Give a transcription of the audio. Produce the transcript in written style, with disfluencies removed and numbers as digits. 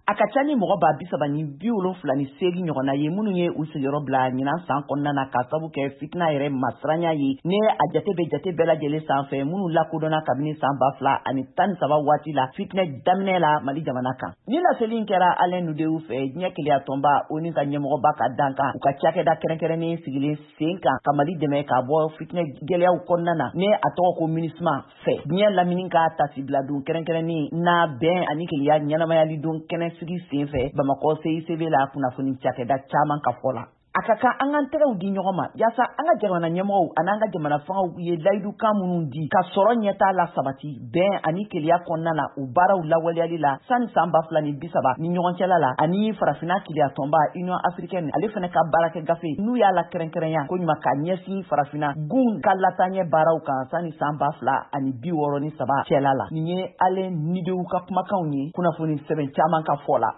A ka ca ni mɔgɔ ba 37 ni segi ɲɔgɔnna ye minnu ye u sigiyɔrɔ bila ɲinan san kɔnɔna na ka sabu kɛ fitina yɛrɛ masiranya ye ne a jate bɛɛ lajɛlen sanfɛ minnu lakodɔnna kabini san 2013 waati la fitinɛ daminɛ la Mali jamana kan. Ni laseli in kɛra Alain Nudewu fɛ diɲɛ kelenya tɔnba ONU ka ɲɛmɔgɔba ka dan kan u ka cakɛda kɛrɛnkɛrɛnnen sigilen sen kan ka Mali dɛmɛ ka bɔ fitinɛ gɛlɛyaw kɔnɔna na ne a tɔgɔ ko MINUSMA fɛ diɲɛ lamini ka tasibila don kɛrɛnkɛrɛnnen na bɛn ani kelenya ɲɛnamayali don kɛnɛ sigi senfɛ Bamakɔ CICB la kunnafoni cakɛda caman ka fɔ la. A ka kan an k'an tɛgɛw di ɲɔgɔn ma yaasa an ka jamana ɲɛmɔgɔw ani an ka jamana fangaw ye layidukan minnu di ka sɔrɔ ɲɛtaa la sabati bɛn ani kelenya kɔnɔna na u baaraw lawaleyali la sani san 2030 ni ɲɔgɔn cɛla la ani farafina kelenya tɔnba Union Africaine ale fana ka baarakɛ gafe n'u y'a la kɛrɛnkɛrɛnya ko ɲuman ka ɲɛsin farafina gun ka lataaɲɛ baaraw kan sani san 2063 cɛla la. Nin ye Alain Nudewu ka kumakanw ye kunnafoni sɛbɛn caman ka fɔ la.